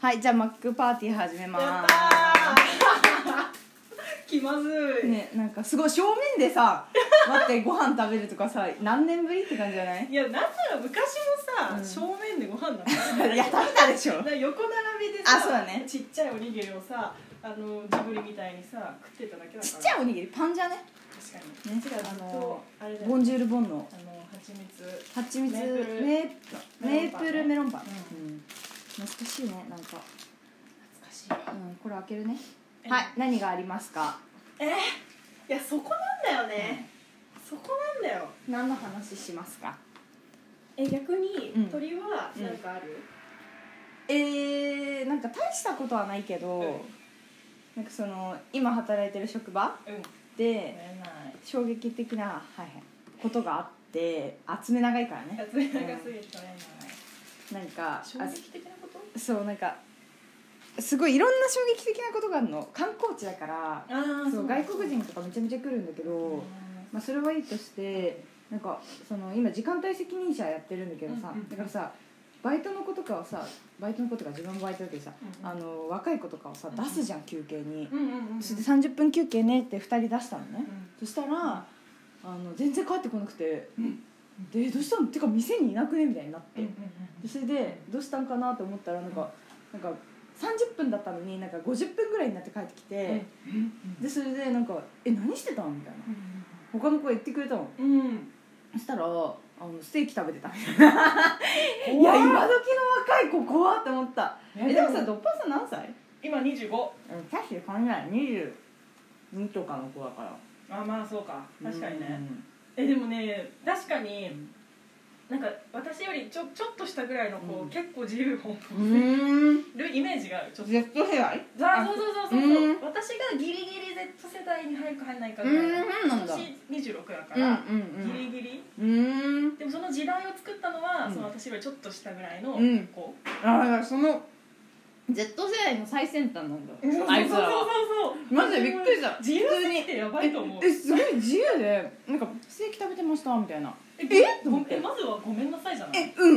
はい、じゃあマックパーティー始めます。 やったー気まずいね、なんかすごい正面でさ待ってご飯食べるとかさ何年ぶりって感じじゃない？ いや、なんなら昔もさ、正面でご飯だったいや食べたでしょ。 横並びでさ、 あ、そうだね、 ちっちゃいおにぎりをさ、ジブリみたいにさ食ってただけだから。 ちっちゃいおにぎりパンじゃね。 確かにね、 あれボンジュールボンの蜂蜜メープルメロンパン、 うん懐かしいね、なんか懐かしいよ、 これ開けるね。はい、何がありますか？ いや、そこなんだよね、そこなんだよ。 何の話しますか？ 逆に鳥は何かある？ なんか大したことはないけど、なんかその今働いてる職場で衝撃的な、ことがあって、集め長いからね。 集め長すぎるとね、 なんか衝撃的なこと？ そう、なんかすごいいろんな衝撃的なことがあるの。観光地だから、そう外国人とかめちゃめちゃ来るんだけど、まあ、それはいいとして、なんかその今時間帯責任者やってるんだけどさ、だからさバイトの子とかをさ、バイトの子とか自分もバイトだけどさ、若い子とかをさ出すじゃん、休憩に。それで30分休憩ねって2人出したのね。そしたら全然帰ってこなくて、でどうしたのってか店にいなくねみたいになって、それでどうしたんかなと思ったらなんか30分だったのになんか50分ぐらいになって帰ってきて、でそれでなんか何してたんみたいな、他の子が言ってくれたの。そしたらステーキ食べてたみたいないや、今時の若い子怖って思った。でもさ、ドッパさん何歳？ 今25。 確かに考えない、22とかの子だから。 まあそうか、確かにね。でもね、確かになんか私よりちょっとしたぐらいの子、結構自由奔放るイメージがある。ちょっと Z 世代？ そう私がギリギリ Z 世代に入るか入らないかぐらい。私26だからギリギリ。でもその時代を作ったのはその私よりちょっとしたぐらいの子。 その Z 世代の最先端なんだ。 あいつらはマジでびっくりした。 自由すぎてやばいと思う。 すごい自由で、なんかステーキ食べてましたみたいな。 まずはごめんなさいじゃない？ 普通に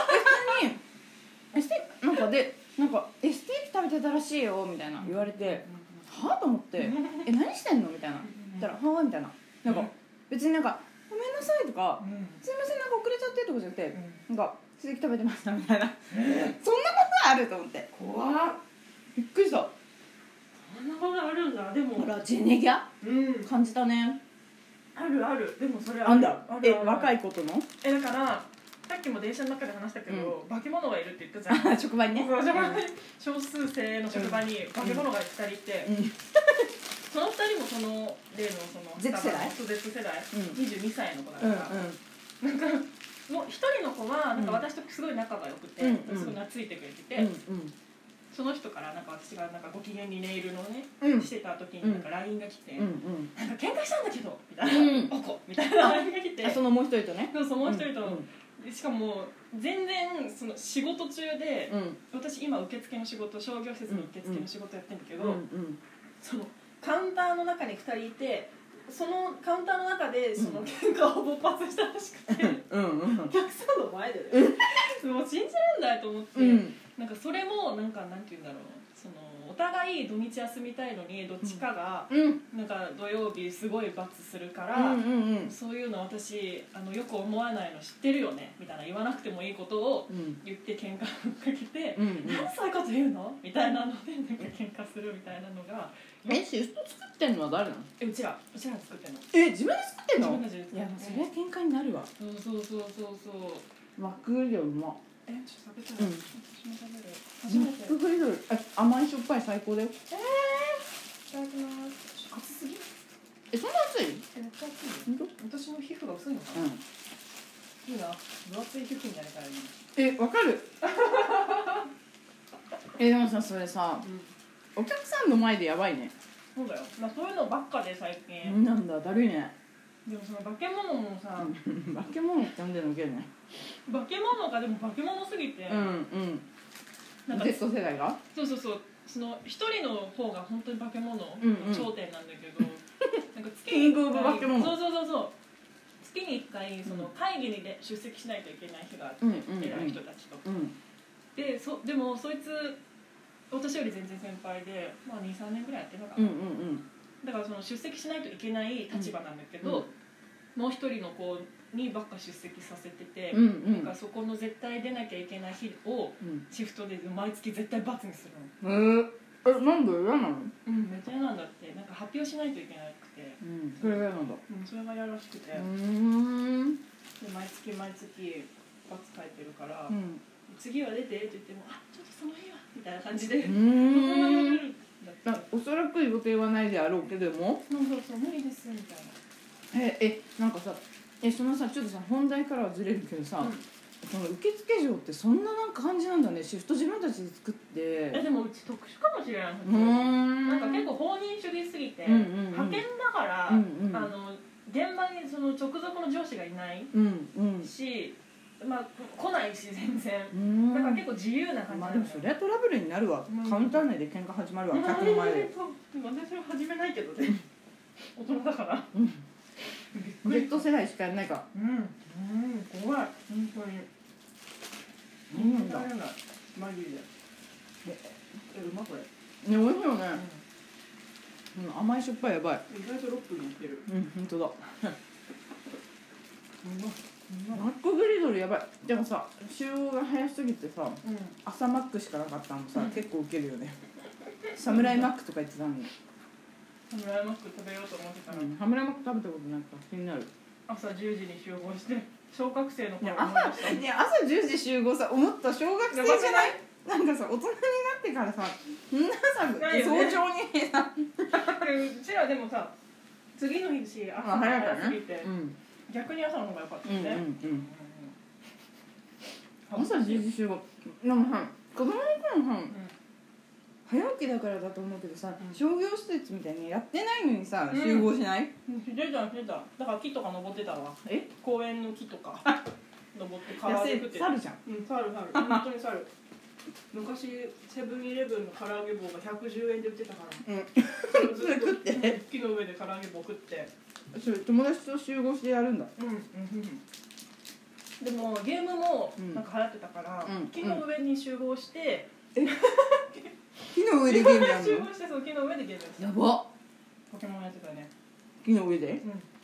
なんかでステーキ食べてたらしいよみたいな言われて、はぁと思って何してんのみたいな言ったら、はぁみたいな、なんか別になんかごめんなさいとか、すいませんなんか遅れちゃってとかじゃなくて、なんかステーキ食べてましたみたいな、そんなことあると思って、 怖っ、 びっくりした。 そんなことあるんだ。でもほらジェネギャ感じたね。 あるある。でもそれあんだ。若い子との？ だからさっきも電車の中で話したけど、化け物がいるって言ったじゃん。 職場にね。 少数精の職場に化け物が2人いて、その2人もその例のその Z 世代 22歳の子だから、なんかもう1人の子はなんか私とすごい仲が良くて、すごい懐いてくれてて、その人からなんか私がなんかご機嫌にネイルのねしてた時になんか LINE が来て、なんか喧嘩したんだけどみたいな、おこみたいな LINE が来て、 そのもう一人とね。 そう、もう一人と。しかも全然その仕事中で、私今受付の仕事、商業施設の受付の仕事やってるんだけど、そのカウンターの中に2人いて、そのカウンターの中でその喧嘩を勃発したらしくて、お客さんの前でね、もう信じられないと思って、なんかそれもなんかなんていうんだろう、そのお互い土日休みたいのにどっちかがなんか土曜日すごい罰するから、そういうの私よく思わないの知ってるよねみたいな、言わなくてもいいことを言って喧嘩をかけて、なんでそういうこと言うのみたいなのでなんか喧嘩するみたいなのが。 シフト作ってんのは誰なの？ うちら作ってんの。 自分で作ってんの？ 自分で。 いや、それは喧嘩になるわ。 そうマックグリドルうま。 ちょっと食べたい。私も食べる。初マめて。 ックグリドル甘いしょっぱい最高だよ。 いただきます。熱すぎ？ そんな熱い？ めっちゃ熱い。私の皮膚が薄いのかな。いいな。分厚い皮膚になれたらいい。 わかる。でもさ、それさ、お客さんの前でやばいね。 そうだよ。そういうのばっかで最近。 なんだ、だるいね。 でもその化け物もさ、 化け物って呼んでるのけね。 化け物がでも化け物すぎて、 なんか Z 世代が？ そう、その一人の方が本当に化け物の頂点なんだけど、なんか月に1回、 キングオブ化け物。 そう月に1回その会議に出席しないといけない日があって、偉い人たちと。でもそいつ私より全然先輩で、まあ、2,3 年ぐらいやってるのかな、だからその出席しないといけない立場なんだけど、もう一人の子にばっか出席させてて、なんかそこの絶対出なきゃいけない日をシフトで毎月絶対罰にするの。 なんで嫌なの？ めっちゃ嫌なんだって。なんか発表しないといけなくて、 それが嫌なんだ。 それが嫌らしくて、で毎月毎月罰書いてるから、次は出てって言っても、あ、ちょっとその日はみたいな感じでおそらく予定はないであろうけども、 そう無理ですみたいな。なんかさ、そのさ、ちょっとさ本題からはずれるけどさ、その受付嬢ってそんななんか感じなんだね。シフト自分たちで作って。 でもうち特殊かもしれない。なんか結構放任主義すぎて、派遣だから、現場にその直属の上司がいないし、まあ来ないし全然。だから結構自由な感じ。 でもそれはトラブルになるわ。カウンター内で喧嘩始まるわ。客の前で。 私は始めないけどね。大人だから。 Z 世代しかやらないか。 怖い本当に。 なんだ。 マジで。うまこれ。 美味しいよね。甘いしょっぱいやばい。 意外と6分やってる。 本当だ。マックグリドルやばい。でもさ、集合が早すぎてさ、朝マックしかなかったのさ、結構ウケるよね。サムライマックとか言ってたのに。 サムライマック食べようと思ってたのに。 サムライマック食べたことないから気になる。 朝10時に集合して小学生の頃朝10時集合さ、思った小学生じゃない？なんかさ、大人になってからさ、みんなさ、早朝にさうちらでもさ、次の日し朝早すぎて、逆に朝の方が良かったね。 朝10時集合。でもさ、子供の頃さ、早起きだからだと思うけどさ、商業施設みたいにやってないのにさ、集合しない？ してた。だから木とか登ってたわ。公園の木とか登って唐揚げ食ってた。 猿じゃん。 猿。本当に猿。昔セブンイレブンの唐揚げ棒が110円で売ってたから。 それ食って木の上で唐揚げ棒食って。 それ友達と集合してやるんだ。 でもゲームもなんか流行ってたから、木の上に集合して。 木の上でゲームやるの？ 集合してその木の上でゲームやってた。やばっ。ポケモンやってたね。 木の上で？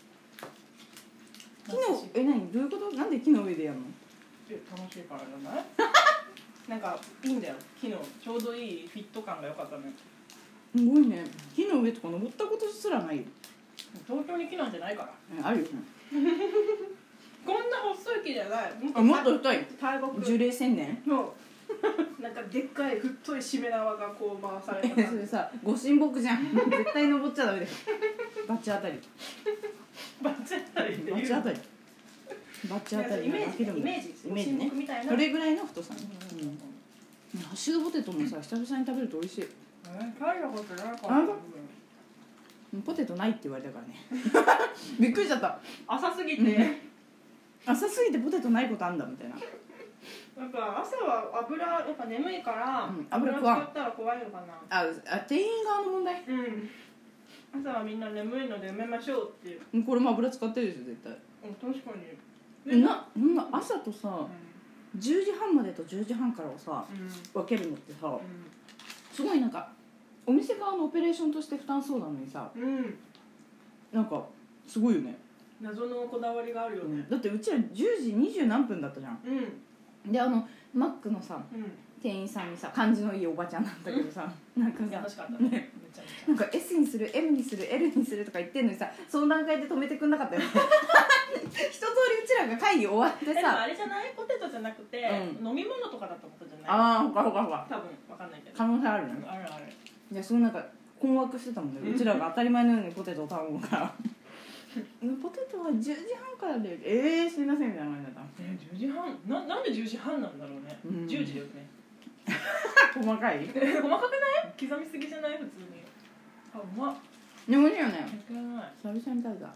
何？どういうこと？なんで木の上でやるの？ 楽しいからじゃない？なんかいいんだよ。木のちょうどいいフィット感が良かったね。 すごいね。木の上とか登ったことすらないよ。 東京に木なんてないから。 あるよね。 こんな細い木じゃない。 もっと太い。 大木。樹齢1000年？なんかでっかい太いしめ縄がこう回された。 それさ、ご神木じゃん。絶対登っちゃダメだよ。バチ当たり。 バチ当たりって言う。 バチ当たり。バチ当たり。イメージね。それぐらいの太さ。ハッシュドポテトもさ、久々に食べると美味しい。 食べたことないかも。 ポテトないって言われたからね。びっくりしちゃった。 浅すぎてポテトないことあんだみたいな。 なんか朝は油やっぱ眠いから、 油使ったら怖いのかな。 店員側の問題。 朝はみんな眠いのでやめましょうっていう。 これも油使ってるでしょ絶対。 確かに。 朝とさ、10時半までと10時半からをさ、分けるのってさ、すごいなんかお店側のオペレーションとして負担そうなのにさ、なんかすごいよね。 謎のこだわりがあるよね。 だってうちら10時20何分だったじゃん。でマックのさ、店員さんにさ、感じのいいおばちゃんなんだけどさ、なんかさ、 優しかったね。 なんか S にする M にする L にするとか言ってんのにさ、その段階で止めてくんなかったよね。一通りうちらが会議終わってさ、 あれじゃない？ポテトじゃなくて、飲み物とかだったことじゃない？ ほか多分分かんないけど。 可能性あるね。 ある。 いや、なんか困惑してたもんね。うちらが当たり前のようにポテトを頼むから。ポテトは10時半からですいませんみたいな感じだった。 10時半？なんで10時半なんだろうね。10時だよね。 細かい？ 細かくない？刻みすぎじゃない？普通に。うまっ。 でもいいよね。 久々 に食べた。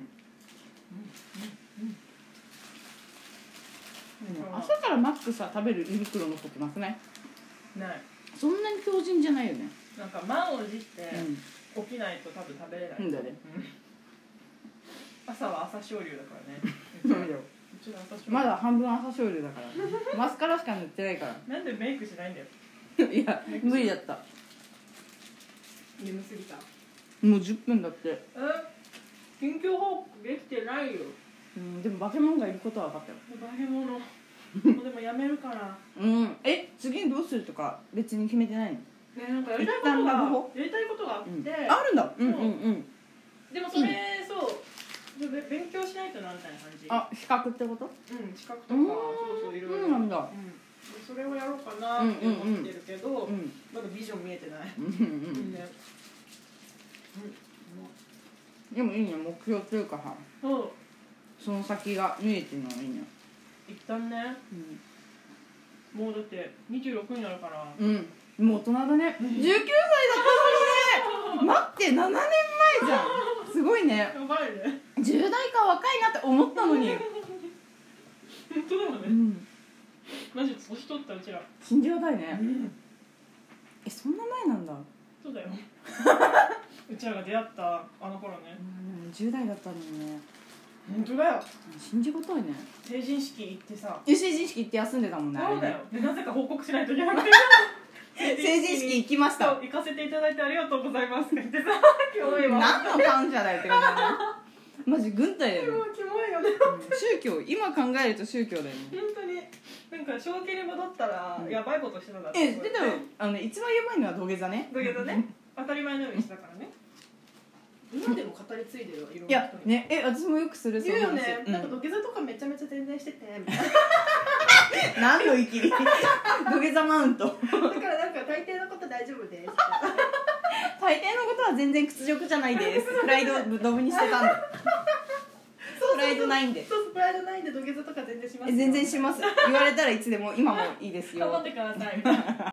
朝からマックさ食べる胃袋のことなくない？ ない。 そんなに強靭じゃないよね。 なんか満を持して起きないと多分食べれない。 んだね。 朝は朝青龍だからね。 まだ半分朝青龍だから。マスカラしか塗ってないから。 なんでメイクしないんだよ。 いや無理だった。 眠すぎた。 もう10分だって。 近況報告できてないよ。 でも化け物がいることは分かったよ。 化け物もうでもやめるから。 次にどうするとか別に決めてないの？ ね、なんかやりたいことがあって、 あるんだ。 でもそれ勉強しないとなみたいな感じ。 資格ってこと？ 資格とかそういろいろ。 なんだ。 それをやろうかなって思ってるけど、まだビジョン見えてない。 でもいいね、目標っていうかさ、その先が見えてるのはいいね。 一旦ね、もうだって26になるから。 もう大人だね。19歳だったのにね。待って、7年前じゃん。すごいね。 やばいね。 10代か若いなって思ったのに。 本当だよね。マジ年取ったうちら。 信じがたいね。そんな前なんだ。 そうだよ。うちらが出会ったあの頃ね。 10代だったのにね。 本当だよ。 信じがたいね。 成人式行ってさ。 成人式行って休んでたもんね。 そうだよ。でなぜか報告しないといけなくて。 成人式行きました。 行かせていただいてありがとうございますって言ってさ。 何の感謝だよって感じだね。マジ軍隊だよね。 キモいよね。 宗教、今考えると宗教だよね。 本当になんか正気に戻ったらやばいことしてたんだって。 でも一番やばいのは土下座ね。 土下座ね。当たり前のようにしてたからね。今でも語り継いでるよ、いろんな人に。 いやね、私もよくする。 言うよね。なんか土下座とかめちゃめちゃ全然しててみたいな。何のイキリ。土下座マウント。だからなんか大抵のこと大丈夫です。 大抵のことは全然屈辱じゃないです。プライドドブにしてたんだ。プライドないんで。 そう、プライドないんで土下座とか全然します。 全然します。言われたらいつでも今もいいですよ。 頑張ってください。